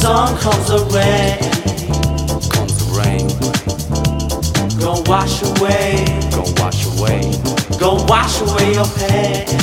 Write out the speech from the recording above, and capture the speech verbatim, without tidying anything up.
Along comes the rain, comes the rain, gonna wash away, gonna wash away gonna wash away your pain.